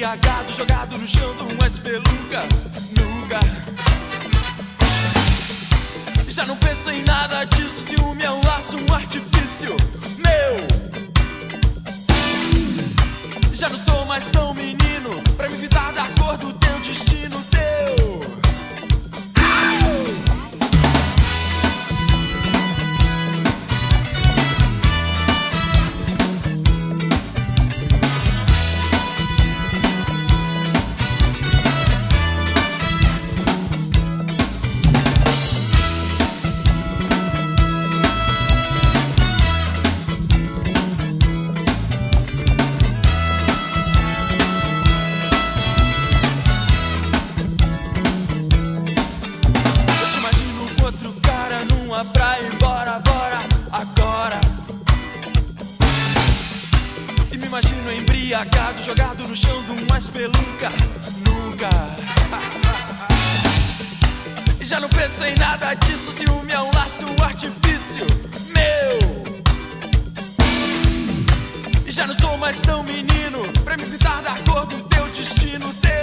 embriagado, jogado no chão de uma espelunca. Nunca. Já não penso em nada disso. Ciúme é um laço, um artifício meu. Já não sou mais tão menino pra me pisar da cor do teu destino teu. Pra ir embora, bora, agora. E me imagino embriagado, jogado no chão de uma espelunca. Nunca. E já não penso em nada disso. Ciúme é um laço, um artifício meu. E já não sou mais tão menino pra me pisar da cor do teu destino teu.